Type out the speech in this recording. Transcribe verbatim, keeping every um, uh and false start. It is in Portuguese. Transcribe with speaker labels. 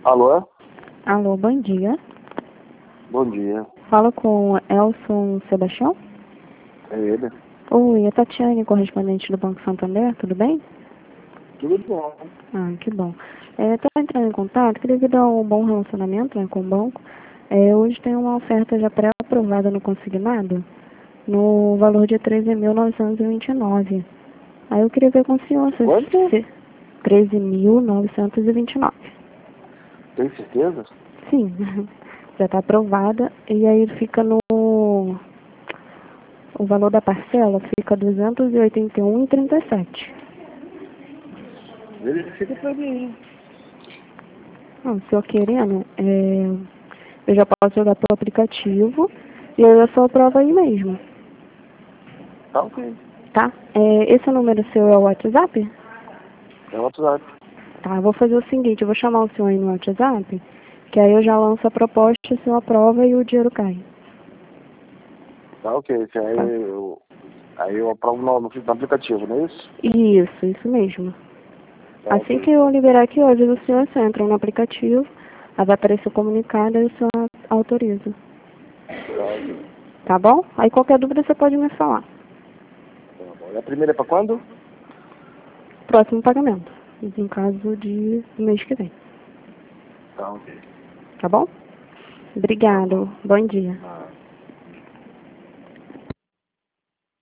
Speaker 1: Alô?
Speaker 2: Alô, bom dia.
Speaker 1: Bom dia.
Speaker 2: Fala com Elson Sebastião?
Speaker 1: É ele?
Speaker 2: Oi, é Tatiane, correspondente do Banco Santander, tudo bem?
Speaker 1: Tudo bom.
Speaker 2: Ah, que bom. Estou entrando em contato que devido ao bom relacionamento, né, com o banco, é, hoje tem uma oferta já pré-aprovada no consignado no valor de treze mil novecentos e vinte e nove. Aí eu queria ver com o senhor se...
Speaker 1: Quanto?
Speaker 2: se treze mil novecentos e vinte e nove.
Speaker 1: Tem certeza?
Speaker 2: Sim, já está aprovada e aí fica no... O valor da parcela fica duzentos e oitenta e um reais e trinta e sete centavos.
Speaker 1: Verifica pra mim.
Speaker 2: Não, se eu querendo, é, eu já posso jogar pro aplicativo e aí eu só aprovo aí mesmo,
Speaker 1: Tá ok.
Speaker 2: tá? É, esse número seu é o WhatsApp?
Speaker 1: É o WhatsApp.
Speaker 2: Tá, eu vou fazer o seguinte, eu vou chamar o senhor aí no WhatsApp, que aí eu já lanço a proposta, o senhor aprova e o dinheiro cai.
Speaker 1: Tá ok. Que aí,
Speaker 2: Tá.
Speaker 1: eu, aí eu aprovo no, no aplicativo, não é isso?
Speaker 2: Isso, isso mesmo.
Speaker 1: Tá
Speaker 2: Assim
Speaker 1: ok.
Speaker 2: que eu liberar aqui hoje, o senhor só entra no aplicativo, aí vai aparecer o comunicado e o senhor autoriza.
Speaker 1: Tá ok.
Speaker 2: Tá bom? Aí qualquer dúvida você pode me falar.
Speaker 1: Tá bom. E a primeira é pra quando?
Speaker 2: Próximo pagamento. Em caso de mês que vem.
Speaker 1: Tá ok.
Speaker 2: Tá bom?
Speaker 1: Tá bom.
Speaker 2: Obrigado. Bom dia.
Speaker 1: Ah.